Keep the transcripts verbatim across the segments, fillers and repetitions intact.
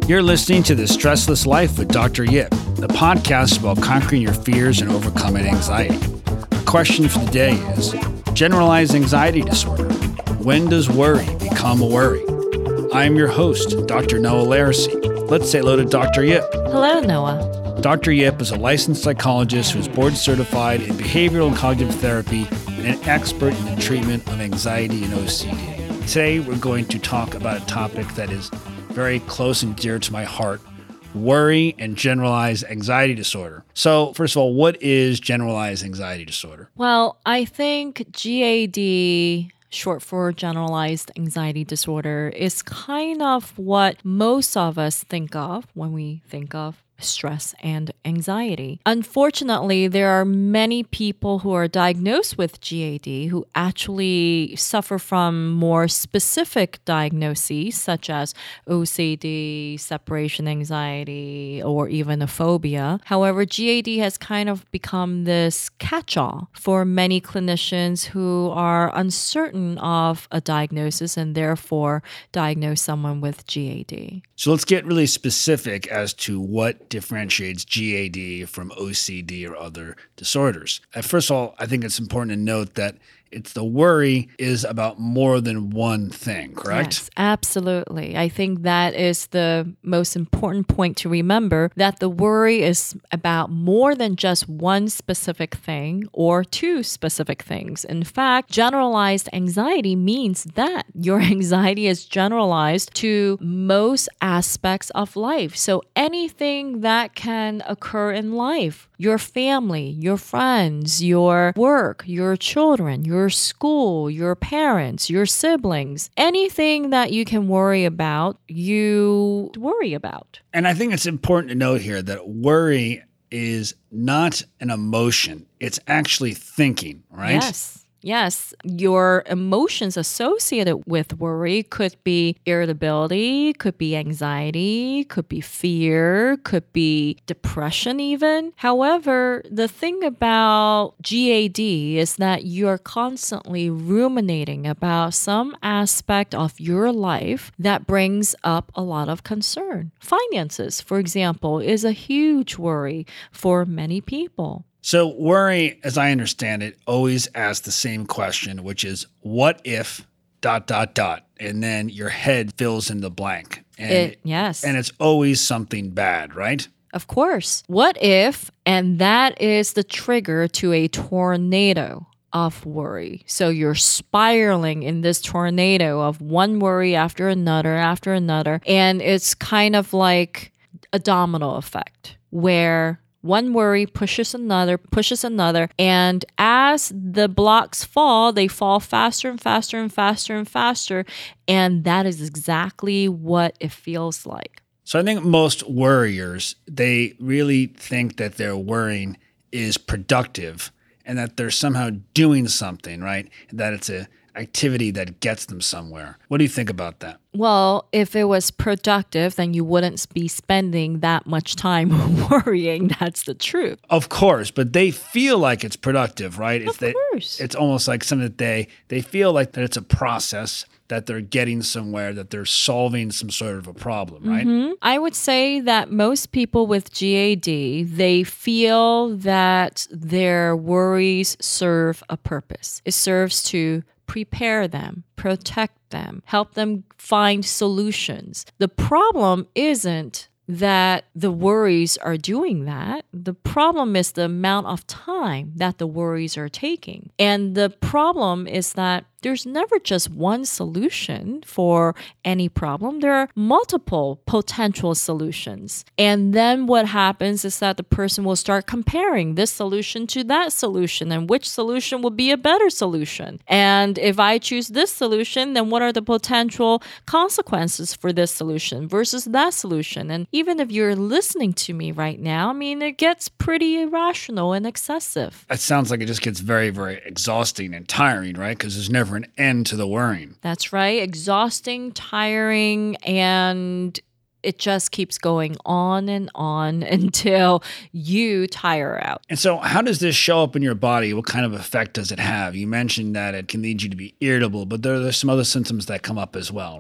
You're listening to The Stressless Life with Doctor Yip, the podcast about conquering your fears and overcoming anxiety. The question for the day is, generalized anxiety disorder. When does worry become a worry? I'm your host, Doctor Noah Laracy. Let's say hello to Doctor Yip. Hello, Noah. Doctor Yip is a licensed psychologist who is board certified in behavioral and cognitive therapy and an expert in the treatment of anxiety and O C D. Today, we're going to talk about a topic that is very close and dear to my heart, worry and generalized anxiety disorder. So, first of all, what is generalized anxiety disorder? Well, I think G A D, short for generalized anxiety disorder, is kind of what most of us think of when we think of stress and anxiety. Unfortunately, there are many people who are diagnosed with G A D who actually suffer from more specific diagnoses such as O C D, separation anxiety, or even a phobia. However, G A D has kind of become this catch-all for many clinicians who are uncertain of a diagnosis and therefore diagnose someone with G A D. So let's get really specific as to what differentiates G A D from O C D or other disorders. Uh, First of all, I think it's important to note that it's the worry is about more than one thing, correct? Yes, absolutely. I think that is the most important point to remember, that the worry is about more than just one specific thing or two specific things. In fact, generalized anxiety means that your anxiety is generalized to most aspects of life. So anything that can occur in life, your family, your friends, your work, your children, your school, your parents, your siblings, anything that you can worry about, you worry about. And I think it's important to note here that worry is not an emotion. It's actually thinking, right? Yes. Yes, your emotions associated with worry could be irritability, could be anxiety, could be fear, could be depression even. However, the thing about G A D is that you're constantly ruminating about some aspect of your life that brings up a lot of concern. Finances, for example, is a huge worry for many people. So worry, as I understand it, always asks the same question, which is, what if dot, dot, dot, and then your head fills in the blank. And It, yes. And it's always something bad, right? Of course. What if, and that is the trigger to a tornado of worry. So you're spiraling in this tornado of one worry after another, after another. And it's kind of like a domino effect where one worry pushes another, pushes another, and as the blocks fall, they fall faster and faster and faster and faster, and that is exactly what it feels like. So I think most worriers, they really think that their worrying is productive and that they're somehow doing something, right? That it's a activity that gets them somewhere. What do you think about that? Well, if it was productive, then you wouldn't be spending that much time worrying. That's the truth. Of course, but they feel like it's productive, right? Of It's they, course. It's almost like something that they, they feel like that it's a process, that they're getting somewhere, that they're solving some sort of a problem, right? Mm-hmm. I would say that most people with G A D, they feel that their worries serve a purpose. It serves to prepare them, protect them, help them find solutions. The problem isn't that the worries are doing that. The problem is the amount of time that the worries are taking. And the problem is that there's never just one solution for any problem. There are multiple potential solutions. And then what happens is that the person will start comparing this solution to that solution and which solution will be a better solution. And if I choose this solution, then what are the potential consequences for this solution versus that solution? And even if you're listening to me right now, I mean, it gets pretty irrational and excessive. It sounds like it just gets very, very exhausting and tiring, right? Because there's never an end to the worrying. That's right. Exhausting, tiring, and it just keeps going on and on until you tire out. And so how does this show up in your body? What kind of effect does it have? You mentioned that it can lead you to be irritable, but there are some other symptoms that come up as well, right?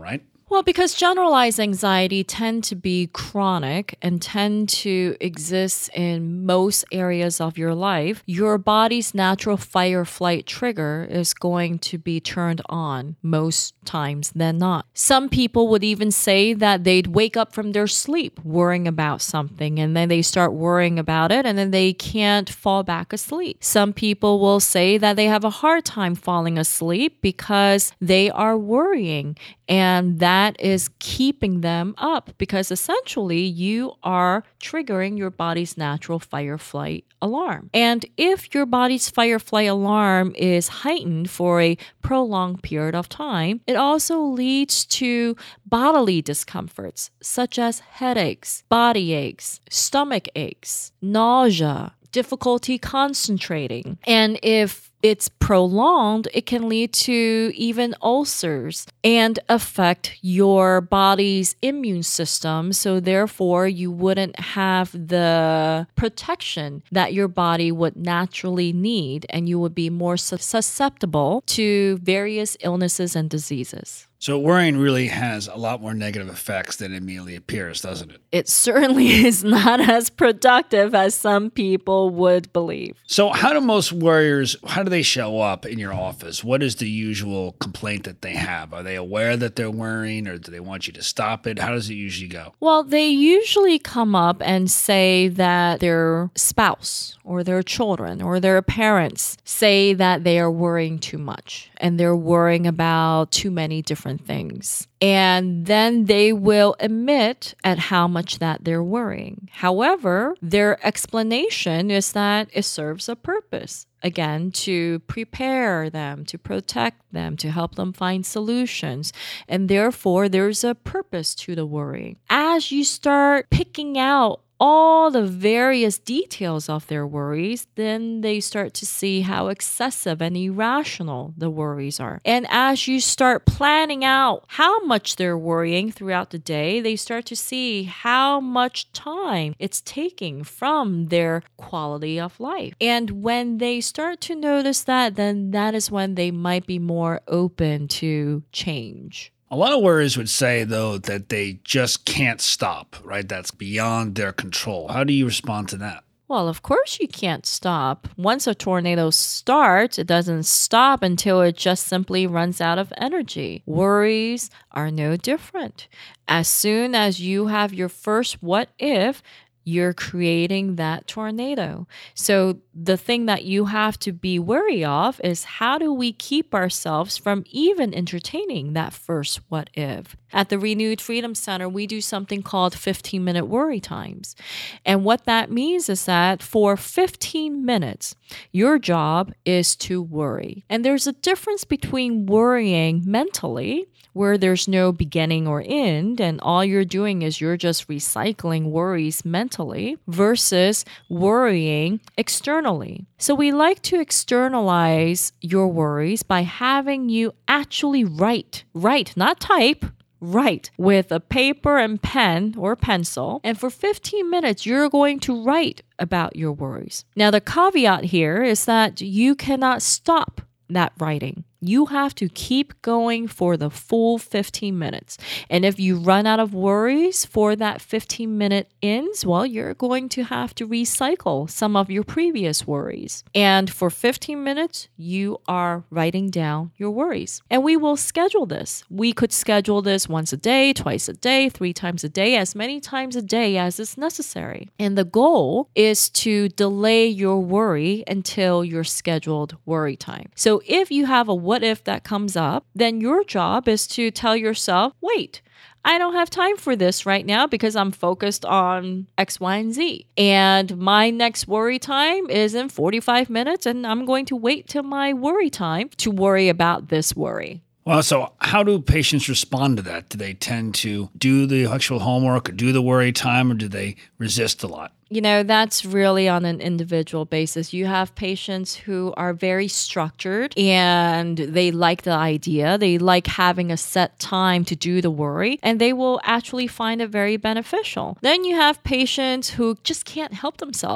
Well, because generalized anxiety tend to be chronic and tend to exist in most areas of your life, your body's natural fight or flight trigger is going to be turned on most times than not. Some people would even say that they'd wake up from their sleep worrying about something, and then they start worrying about it, and then they can't fall back asleep. Some people will say that they have a hard time falling asleep because they are worrying, and that That is keeping them up because essentially you are triggering your body's natural fight or flight alarm. And if your body's fight or flight alarm is heightened for a prolonged period of time, it also leads to bodily discomforts such as headaches, body aches, stomach aches, nausea, difficulty concentrating. And if it's prolonged, it can lead to even ulcers and affect your body's immune system. So therefore, you wouldn't have the protection that your body would naturally need, and you would be more susceptible to various illnesses and diseases. So worrying really has a lot more negative effects than it immediately appears, doesn't it? It certainly is not as productive as some people would believe. So how do most worriers, how do they show up in your office? What is the usual complaint that they have? Are they aware that they're worrying, or do they want you to stop it? How does it usually go? Well, they usually come up and say that their spouse or their children or their parents say that they are worrying too much and they're worrying about too many different things. And then they will admit at how much that they're worrying. However, their explanation is that it serves a purpose. Again, to prepare them, to protect them, to help them find solutions. And therefore, there's a purpose to the worrying. As you start picking out all the various details of their worries, then they start to see how excessive and irrational the worries are. And as you start planning out how much they're worrying throughout the day, they start to see how much time it's taking from their quality of life. And when they start to notice that, then that is when they might be more open to change. A lot of worriers would say, though, that they just can't stop, right? That's beyond their control. How do you respond to that? Well, of course you can't stop. Once a tornado starts, it doesn't stop until it just simply runs out of energy. Worries are no different. As soon as you have your first what if, you're creating that tornado. So the thing that you have to be wary of is, how do we keep ourselves from even entertaining that first what if? At the Renewed Freedom Center, we do something called fifteen-minute worry times. And what that means is that for fifteen minutes, your job is to worry. And there's a difference between worrying mentally, where there's no beginning or end, and all you're doing is you're just recycling worries mentally, versus worrying externally. So we like to externalize your worries by having you actually write, write, not type, write with a paper and pen or pencil. And for fifteen minutes, you're going to write about your worries. Now, the caveat here is that you cannot stop that writing. You have to keep going for the full fifteen minutes. And if you run out of worries for that fifteen minute ends, well, you're going to have to recycle some of your previous worries. And for fifteen minutes, you are writing down your worries. And we will schedule this. We could schedule this once a day, twice a day, three times a day, as many times a day as is necessary. And the goal is to delay your worry until your scheduled worry time. So if you have a what if that comes up, then your job is to tell yourself, wait, I don't have time for this right now because I'm focused on X, Y, and Z. And my next worry time is in forty-five minutes, and I'm going to wait till my worry time to worry about this worry. Well, so how do patients respond to that? Do they tend to do the actual homework or do the worry time, or do they resist a lot? You know, that's really on an individual basis. You have patients who are very structured and they like the idea. They like having a set time to do the worry, and they will actually find it very beneficial. Then you have patients who just can't help themselves.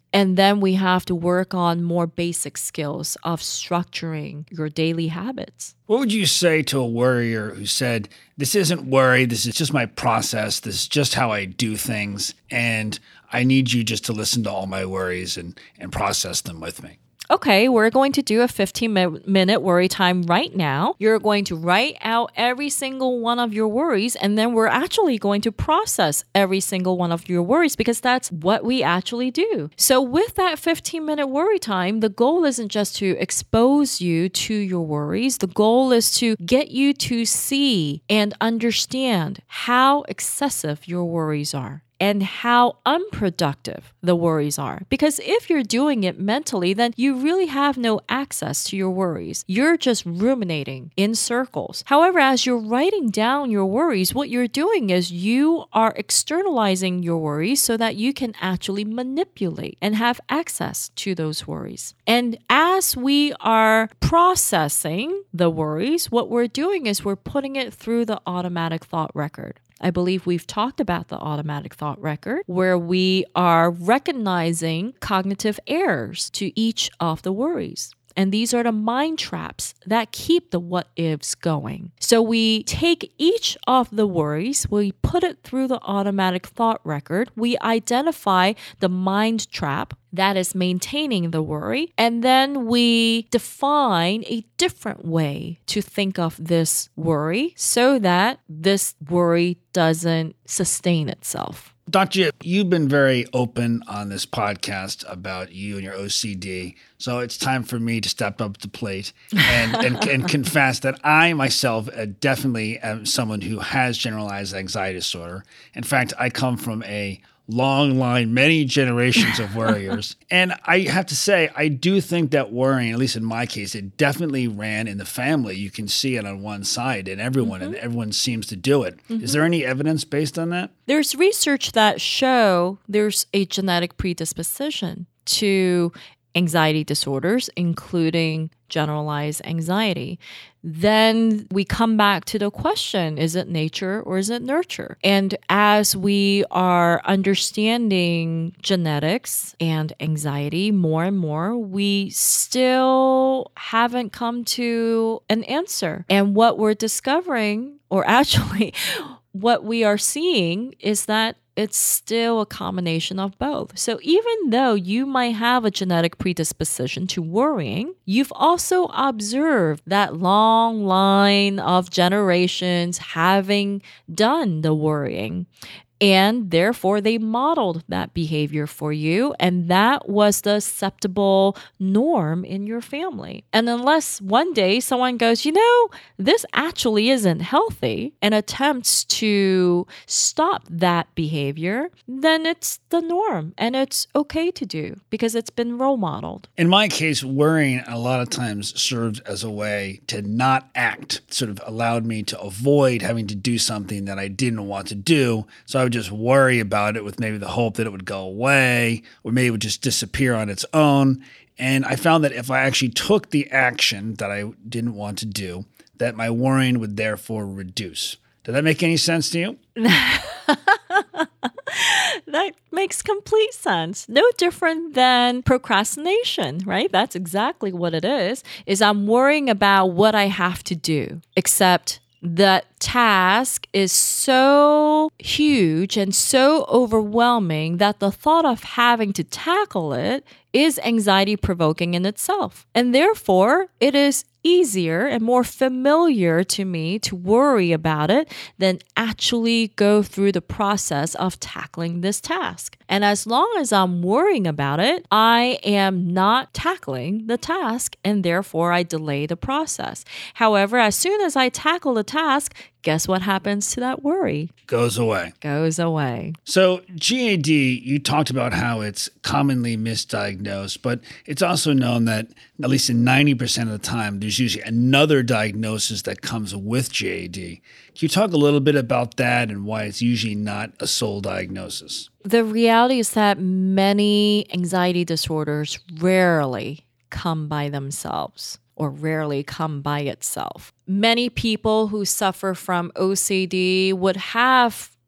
And then we have to work on more basic skills of structuring your daily habits. What would you say to a worrier who said, this isn't worry, this is just my process, this is just how I do things, and I need you just to listen to all my worries and, and process them with me? Okay, we're going to do a fifteen minute worry time right now. You're going to write out every single one of your worries, and then we're actually going to process every single one of your worries because that's what we actually do. So with that fifteen minute worry time, the goal isn't just to expose you to your worries. The goal is to get you to see and understand how excessive your worries are and how unproductive the worries are. Because if you're doing it mentally, then you really have no access to your worries. You're just ruminating in circles. However, as you're writing down your worries, what you're doing is you are externalizing your worries so that you can actually manipulate and have access to those worries. And as we are processing the worries, what we're doing is we're putting it through the automatic thought record. I believe we've talked about the automatic thought record, where we are recognizing cognitive errors to each of the worries. And these are the mind traps that keep the what ifs going. So we take each of the worries, we put it through the automatic thought record, we identify the mind trap that is maintaining the worry, and then we define a different way to think of this worry so that this worry doesn't sustain itself. Doctor Yip, you've been very open on this podcast about you and your O C D, so it's time for me to step up to the plate and, and, and confess that I myself uh, definitely am someone who has generalized anxiety disorder. In fact, I come from a long line, many generations of worriers. And I have to say, I do think that worrying, at least in my case, it definitely ran in the family. You can see it on one side and everyone, mm-hmm. and everyone seems to do it. Mm-hmm. Is there any evidence based on that? There's research that show there's a genetic predisposition to anxiety disorders, including generalized anxiety. Then we come back to the question, is it nature or is it nurture? And as we are understanding genetics and anxiety more and more, we still haven't come to an answer. And what we're discovering, or actually what we are seeing, is that it's still a combination of both. So even though you might have a genetic predisposition to worrying, you've also observed that long line of generations having done the worrying. And therefore, they modeled that behavior for you. And that was the acceptable norm in your family. And unless one day someone goes, you know, this actually isn't healthy, and attempts to stop that behavior, then it's the norm. And it's okay to do because it's been role modeled. In my case, worrying a lot of times served as a way to not act, sort of allowed me to avoid having to do something that I didn't want to do. So I would just worry about it with maybe the hope that it would go away or maybe it would just disappear on its own. And I found that if I actually took the action that I didn't want to do, that my worrying would therefore reduce. Does that make any sense to you? That makes complete sense. No different than procrastination, right? That's exactly what it is, is I'm worrying about what I have to do, except the task is so huge and so overwhelming that the thought of having to tackle it is anxiety provoking in itself. And therefore, it is easier and more familiar to me to worry about it than actually go through the process of tackling this task. And as long as I'm worrying about it, I am not tackling the task, and therefore I delay the process. However, as soon as I tackle the task, guess what happens to that worry? Goes away. Goes away. So G A D, you talked about how it's commonly misdiagnosed, but it's also known that at least in ninety percent of the time, there's usually another diagnosis that comes with G A D. Can you talk a little bit about that and why it's usually not a sole diagnosis? The reality is that many anxiety disorders rarely come by themselves, or rarely come by itself. Many people who suffer from O C D would have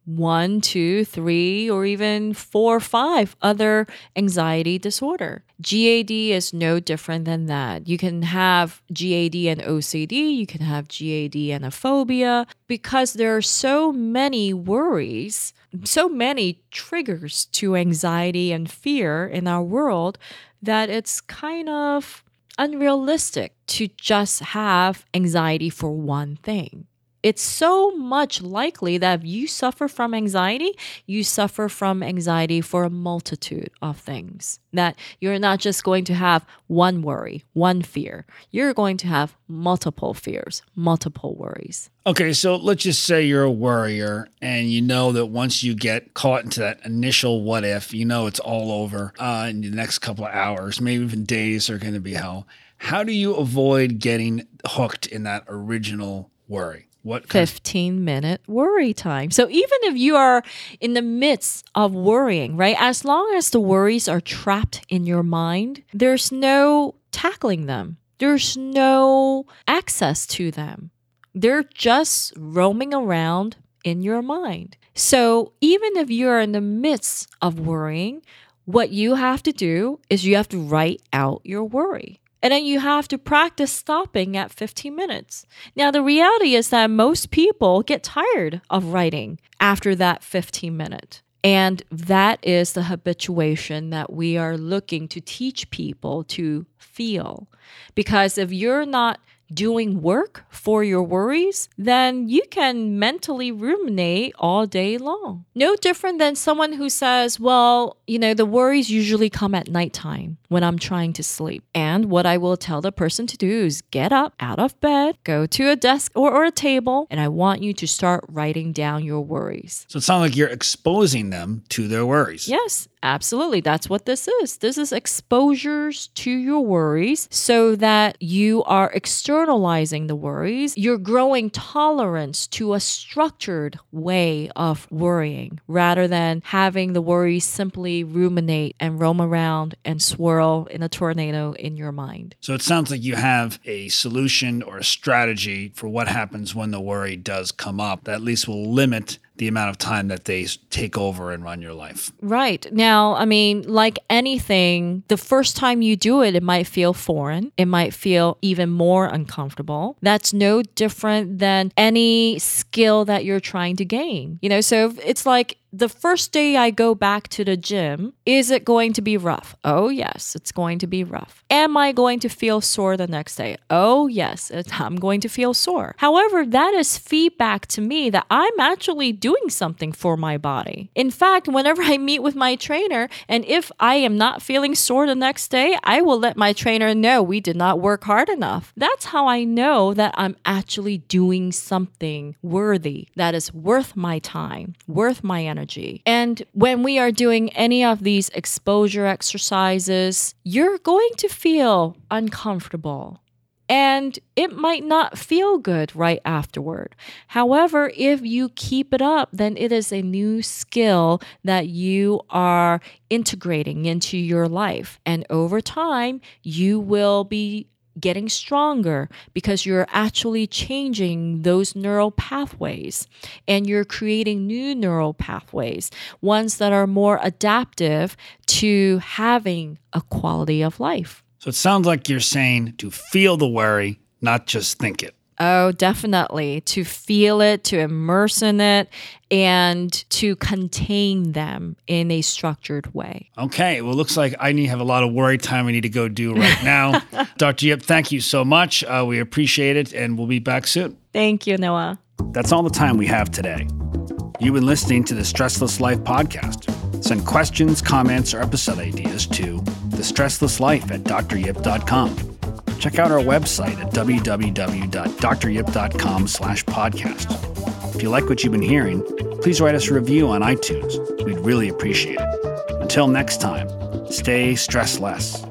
one, two, three, or even four or five other anxiety disorder. G A D is no different than that. You can have G A D and O C D, you can have G A D and a phobia, because there are so many worries, so many triggers to anxiety and fear in our world that it's kind of unrealistic to just have anxiety for one thing. It's so much likely that if you suffer from anxiety, you suffer from anxiety for a multitude of things. That you're not just going to have one worry, one fear. You're going to have multiple fears, multiple worries. Okay, so let's just say you're a worrier and you know that once you get caught into that initial what if, you know it's all over uh, in the next couple of hours, maybe even days are going to be hell. How do you avoid getting hooked in that original worry? What fifteen minute worry time. So even if you are in the midst of worrying, right? As long as the worries are trapped in your mind, there's no tackling them. There's no access to them. They're just roaming around in your mind. So even if you're in the midst of worrying, what you have to do is you have to write out your worry. And then you have to practice stopping at fifteen minutes. Now, the reality is that most people get tired of writing after that fifteen minute. And that is the habituation that we are looking to teach people to feel. Because if you're not doing work for your worries, then you can mentally ruminate all day long. No different than someone who says, well, you know, the worries usually come at nighttime when I'm trying to sleep. And what I will tell the person to do is get up out of bed, go to a desk or, or a table, and I want you to start writing down your worries. So it sounds like you're exposing them to their worries. Yes, absolutely. That's what this is. This is exposures to your worries so that you are externalizing the worries. You're growing tolerance to a structured way of worrying rather than having the worries simply ruminate and roam around and swirl in a tornado in your mind. So it sounds like you have a solution or a strategy for what happens when the worry does come up that at least will limit the amount of time that they take over and run your life. Right. Now, I mean, like anything, the first time you do it, it might feel foreign. It might feel even more uncomfortable. That's no different than any skill that you're trying to gain. You know, so it's like the first day I go back to the gym, is it going to be rough? Oh, yes, it's going to be rough. Am I going to feel sore the next day? Oh, yes, I'm going to feel sore. However, that is feedback to me that I'm actually doing something for my body. In fact, whenever I meet with my trainer, and if I am not feeling sore the next day, I will let my trainer know we did not work hard enough. That's how I know that I'm actually doing something worthy, that is worth my time, worth my energy. And when we are doing any of these exposure exercises, you're going to feel uncomfortable. And it might not feel good right afterward. However, if you keep it up, then it is a new skill that you are integrating into your life. And over time, you will be getting stronger because you're actually changing those neural pathways and you're creating new neural pathways, ones that are more adaptive to having a quality of life. So it sounds like you're saying to feel the worry, not just think it. Oh, definitely. To feel it, to immerse in it, and to contain them in a structured way. Okay. Well, it looks like I need to have a lot of worry time I need to go do right now. Doctor Yip, thank you so much. Uh, we appreciate it, and we'll be back soon. Thank you, Noah. That's all the time we have today. You've been listening to the Stressless Life podcast. Send questions, comments, or episode ideas to the stressless life at d r yip dot com. Check out our website at w w w dot d r yip dot com slash podcast. If you like what you've been hearing, please write us a review on iTunes. We'd really appreciate it. Until next time, stay stressless.